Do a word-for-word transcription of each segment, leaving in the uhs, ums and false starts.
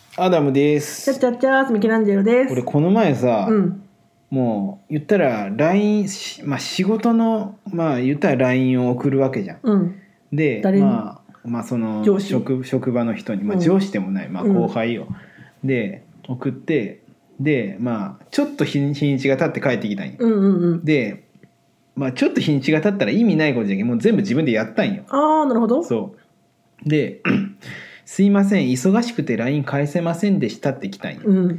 アダムです。 ちゃっちゃっちゃーミケランジェロです。 俺この前さ、 うん、 もう言ったら ライン、まあ、仕事のまあ言ったら ライン を送るわけじゃん、 うん、 で誰に？ まあまあその上司？ 職職場の人に、まあ、上司でもない、まあ、後輩よ、うん、で送ってでまあちょっと日にちが経って帰ってきたんよ、 うんうんうん、 でまあちょっと日にちが経ったら意味ないことじゃけんもう全部自分でやったんよ。 ああなるほど。 そうですいません忙しくて ライン 返せませんでしたって来たんよ、 うん、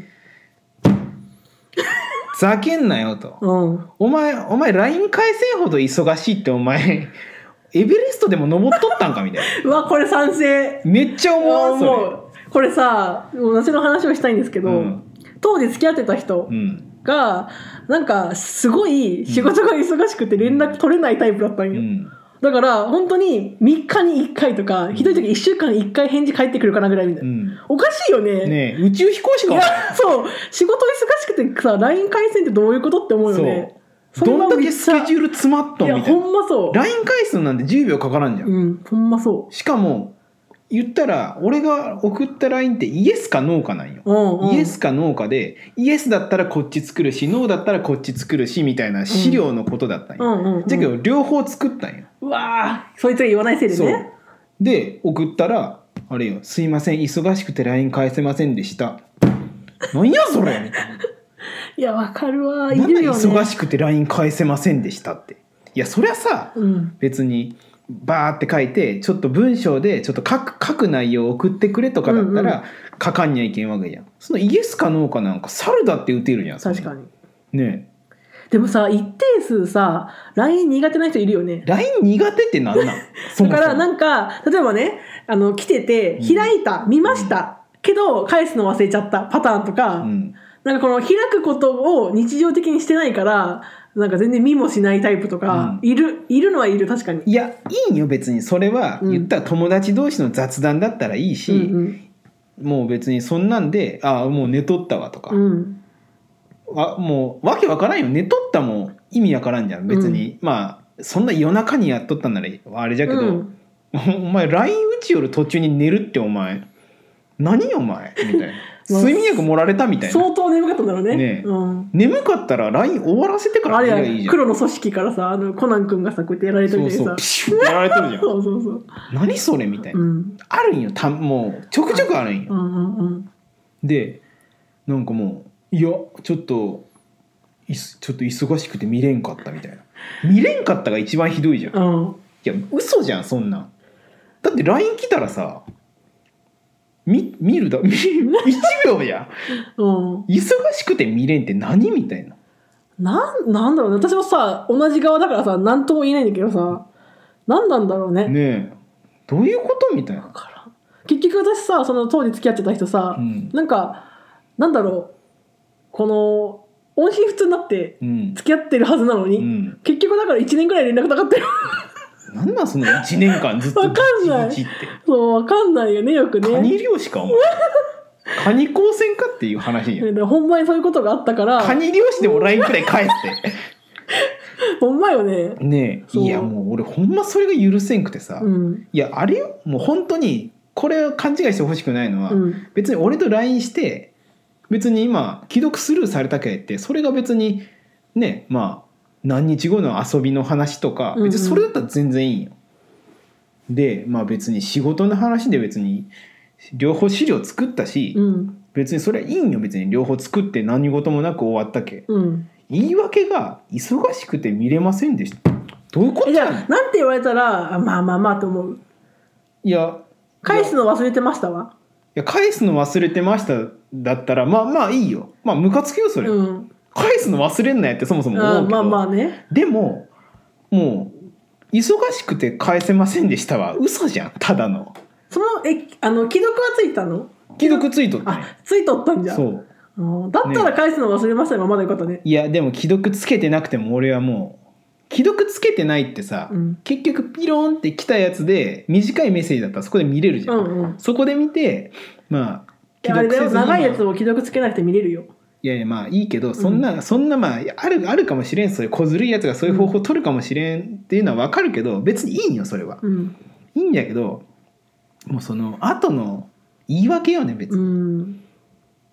ざけんなよと、うん、お前お前 ライン 返せんほど忙しいってお前エベレストでも登っとったんかみたいなうわこれ賛成。 めっちゃ思う。それこれさ私の話をしたいんですけど、うん、当時付き合ってた人が、うん、なんかすごい仕事が忙しくて連絡取れないタイプだったんよ、うん、だから本当にみっかにいっかいとか、うん、ひどい時いっしゅうかんにいっかい返事返ってくるかなぐらいみたいな、うん、おかしいよね。 ねえ宇宙飛行士かも。いやそう仕事忙しくてさ ライン 返せんってどういうことって思うよね。 どんだけスケジュール詰まっとんみたいな。いやほんまそう。 ライン 返すなんてじゅうびょうかからんじゃん、 うん、ほんまそう。 しかも言ったら俺が送った ライン ってイエスかノーかなんよ、うんうん、イエスかノーかでイエスだったらこっち作るしノーだったらこっち作るしみたいな資料のことだったんよ、うんうんうんうん、だけど両方作ったんよ。 うわーそいつが言わないせいでね。 で送ったらあれよすいません忙しくて ライン 返せませんでしたなんやそれみたいな。 いやわかるわ。いるよね。 なんで忙しくて ライン 返せませんでしたって。いやそりゃさ、うん、別にバーって書いてちょっと文章でちょっと書く、書く内容を送ってくれとかだったら書かんにゃいけんわけじゃん。そのイエスかノーかなんか猿だって打てるじゃん。 確かにね。 でもさ一定数さ ライン 苦手な人いるよね。 ライン 苦手ってなんなんそもそもだからなんか例えばねあの来てて開いた、うん、見ました、うん、けど返すの忘れちゃったパターンとか、うん、なんかこの開くことを日常的にしてないからなんか全然見もしないタイプとか、うん、いるいるのはいる。確かに。 いやいいよ別にそれは、うん、言ったら友達同士の雑談だったらいいし、うんうん、もう別にそんなんであもう寝とったわとか、うん、あもうわけわからんよ。寝とったも意味わからんじゃん別に、うん、まあそんな夜中にやっとったんならあれじゃけど、うん、お前 ライン 打ちよる途中に寝るってお前何お前みたいな睡眠薬盛られたみたいな。 相当眠かったんだろうね。ね、 うん、眠かったら ライン 終わらせてから寝りゃいいじゃん。 黒の組織からさあのコナン君がさこうやってやられてるじゃん。そうそうピシュッやられてるじゃんそうそうそう何それみたいな、うん、あるんよたもうちょくちょくあるんよ、うんうんうん、でなんかもういやちょっといちょっと忙しくて見れんかったみたいな。見れんかったが一番ひどいじゃん、うん、いや嘘じゃんそんなんだって ライン 来たらさ見, 見るだいちびょうや、うん、忙しくて見れんって何みたいな。 な, なんだろうね。私もさ同じ側だからさ何とも言えないんだけどさ何なんだろうね。 ねえどういうことみたいな。 結局私さその当時付き合ってた人さ、うん、なんかなんだろうこの音信不通になって付き合ってるはずなのに、うん、結局だからいちねんくらい連絡なかったよなんなんそのいちねんかんずっと分かんない。そう分かんないよねよくね。 カニ漁師かお前カニ光線かっていう話やほんまにそういうことがあったからカニ漁師でも ライン くらい返してほんまよね。 ねえいやもう俺ほんまそれが許せんくてさ、うん、いやあれよもう本当にこれを勘違いしてほしくないのは、うん、別に俺と ライン して別に今既読スルーされたけってそれが別にねまあ何日後の遊びの話とか別にそれだったら全然いいんよ、うんうん、でまあ別に仕事の話で別に両方資料作ったし、うん、別にそれはいいんよ別に両方作って何事もなく終わったけ、うん、言い訳が忙しくて見れませんでしたどういうことじゃあなんて言われたらまあまあまあと思う。 いや返すの忘れてましたわ。 いや返すの忘れてましただったらまあまあいいよまあムカつくよそれ、うん、返すの忘れんなやってそもそも思うけど、 あまあまあね、 でももう忙しくて返せませんでしたは嘘じゃんただの。 そのえあの既読はついたの？ 既読ついとったね。 あついとったんじゃん。そうだったら返すの忘れましたよ、ね、まだよかったね。 いやでも既読つけてなくても俺はもう既読つけてないってさ、うん、結局ピローンって来たやつで短いメッセージだったらそこで見れるじゃん、うんうん、そこで見てまあ既読せずに、あれだよ長いやつを既読つけなくて見れるよ。 いやいやまあいいけどそんな、うん、そんなまああるあるかもしれんそういう小ずるいやつがそういう方法を取るかもしれんっていうのは分かるけど別にいいんよそれは、うん、いいんだけどもうその後の言い訳よね別に、うん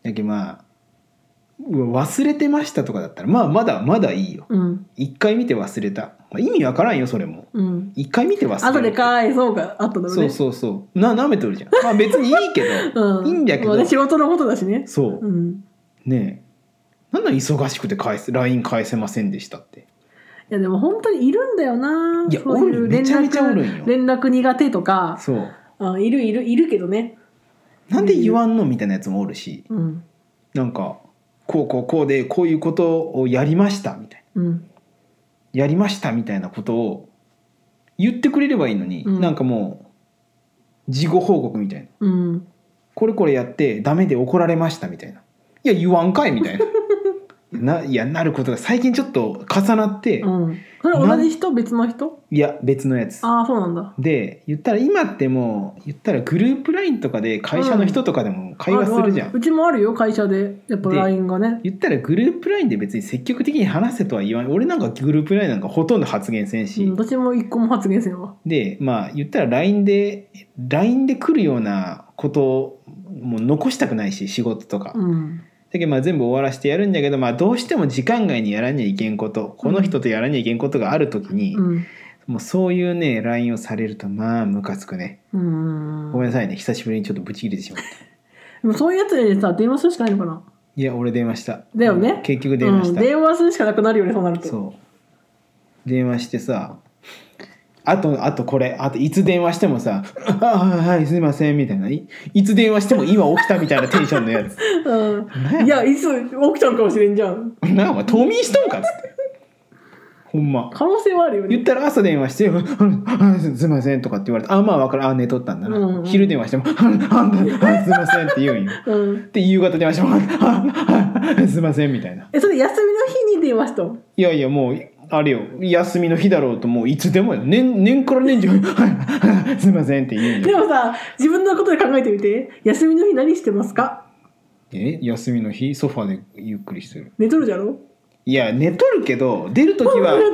やけまあ忘れてましたとかだったらまあまだまだいいよ。一、うん、回見て忘れた、まあ、意味わからんよそれも。一、うん、回見て忘れた。 後で返そうがあっただろうね。 そうそうそうな舐めとるじゃん。まあ別にいいけど、うん、いいんだけど。 まあね、仕事のことだしね。 そう、うん、ねえなんだ忙しくて返す ライン 返せませんでしたって。 いやでも本当にいるんだよな。 いやそういう連絡めちゃめちゃおるんよ。 連絡苦手とか。 そうあいるいるいるけどね。 なんで言わんのみたいなやつもおるし、うん、なんかこうこうこうでこういうことをやりましたみたいな、うん、やりましたみたいなことを言ってくれればいいのに、うん、なんかもう事後報告みたいな、うん、これこれやってダメで怒られましたみたいな、いや言わんかいみたいなないやなることが最近ちょっと重なって、うん、 それ同じ人別の人？ いや別のやつ。 ああそうなんだ。 で言ったら今ってもう言ったらグループ ライン とかで会社の人とかでも会話するじゃん、 うん、あるあるうちもあるよ会社でやっぱ ライン がね。 言ったらグループ ライン で別に積極的に話せとは言わない。俺なんかグループ ライン なんかほとんど発言せんし、 うん、私も一個も発言せんわ。 でまあ言ったら ライン で ライン で来るようなことをもう残したくないし仕事とか、うんだけどまあ全部終わらせてやるんだけど、まあ、どうしても時間外にやらにゃいけんことこの人とやらにゃいけんことがあるときに、うん、もうそういうね ライン をされるとまあムカつくね。うんごめんなさいね久しぶりにちょっとブチ切れてしまった。 でもそういうやつにさ電話するしかないのかな。 いや俺電話しただよね。 結局電話した、 うん、電話するしかなくなるよねそうなると。 そう電話してさあとあとこれあといつ電話してもさあはいすいませんみたいない、いつ電話しても今起きたみたいなテンションのやつ、 うん、いやいつ起きたんかもしれんじゃん。 なんかお前冬眠しとんかっつってほんま可能性はあるよね。 言ったら朝電話して「すいません」とかって言われて「あまあ分かるあ寝とったんだな」うんうん、昼電話しても「すいません」って言うんよ、うん、で夕方電話しても「すいません」みたいな。 えそれ休みの日に電話したの？ いやいやもうあれよ休みの日だろうともういつでもよ 年, 年から年中すいませんって言うんよ。でもさ自分のことで考えてみて休みの日何してますか？ え休みの日ソファでゆっくりしてる。 寝とるじゃろ？ いや寝とるけど出るときは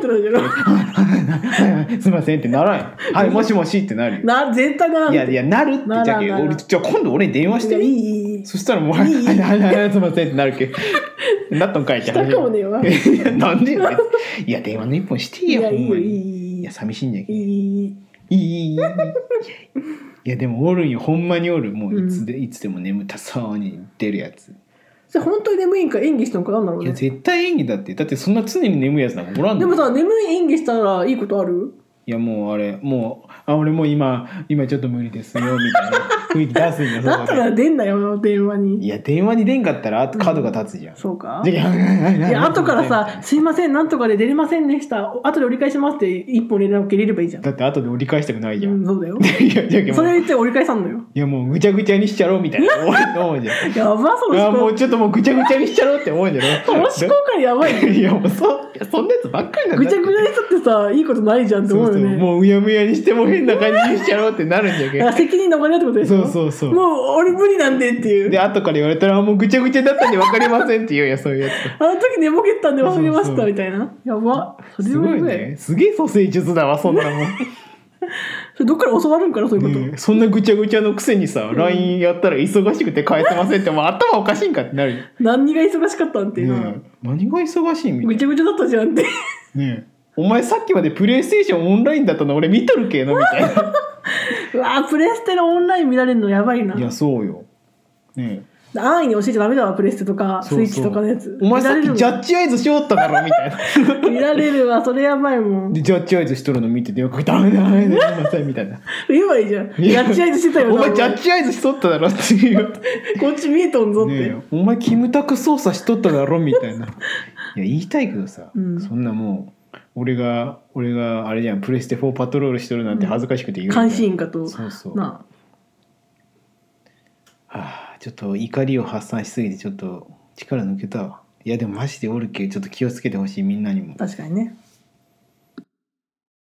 すいませんってならん。はいもしもしってなるよ。 な絶対ならん。 いやいやなるってじゃけ俺じゃあ今度俺に電話してみ。いいいいそしたらもうはいはいはいすいませんってなるけなっとんかいってしたかもねえわ。 いやなんでいや電話の一本していいよ。 いやいいよいいいいや寂しいんじゃけ。いいいいいいいいやでもおるんよほんまにおる。もういつで、うん、いつでも眠たそうに出るやつ。 それ本当に眠いんか演技したのかなんだろうね。 いや絶対演技だって。だってそんな常に眠いやつなんかおらんの。 でもさ眠い演技したらいいことある？ いやもうあれもうあ俺もう今今ちょっと無理ですよみたいな雰囲気出すんよ。 だったら出んなよ電話に。 いや電話に出んかったら角が立つじゃん、 うん、そうか。 いや後からさすいませんなんとかで出れませんでした後で折り返しますって一本連絡入れればいいじゃん。 だって後で折り返したくないじゃん、 うん、そうだよいやじゃそれ言って折り返さんのよ。 いやもうぐちゃぐちゃにしちゃろうみたいな思うじゃんやばその思考もうちょっともうぐちゃぐちゃにしちゃろうって思うじゃん。 その思考感やばいね。 いやもう そ, いやそんなやつばっかりなんだ。 ぐちゃぐちゃにしとってさいいことないじゃんって思うよね。そうそうもううやむやにしても変な感じにしちゃろうってなるんじゃけど責任逃れってことでしょ。 そうそうそうもう俺無理なんでっていうで後から言われたらもうぐちゃぐちゃだったんで分かりませんって言うやそういうやつ。 あの時寝ぼけたんで忘れましたみたいな。やばそれすごいね。すげえ蘇生術だわそんなもんそれどっから教わるんかなそういうこと、 ね、そんなぐちゃぐちゃのくせにさ、うん、ライン やったら忙しくて返せませんってもう頭おかしいんかってなるよ。 何が忙しかったんっていうの、 ね、何が忙しいみたいな。 ぐちゃぐちゃだったじゃんってねえお前さっきまでプレイステーションオンラインだったの俺見とるけのみたいなうわプレステのオンライン見られるのやばいな。 いやそうよねえ安易に教えちゃダメだわプレステとかスイッチとかのやつ。 お前さっきジャッジアイズしよっただろみたいな見られるわそれやばいもん。 でジャッジアイズしとるの見ててよくダメだダメだダメだみたいな言えばいいじゃんジャッジアイズしてたよお前ジャッジアイズしとっただろっていうこっち見えとんぞって、 ね、お前キムタク操作しとっただろみたいないや言いたいけどさ、うん、そんなもう俺が俺があれじゃんプレステフォーパトロールしとるなんて恥ずかしくて言う、 監視員かと。 そうそうなあ、はあ、ちょっと怒りを発散しすぎてちょっと力抜けたわ。いやでもマジでおるけちょっと気をつけてほしいみんなにも。 確かにね。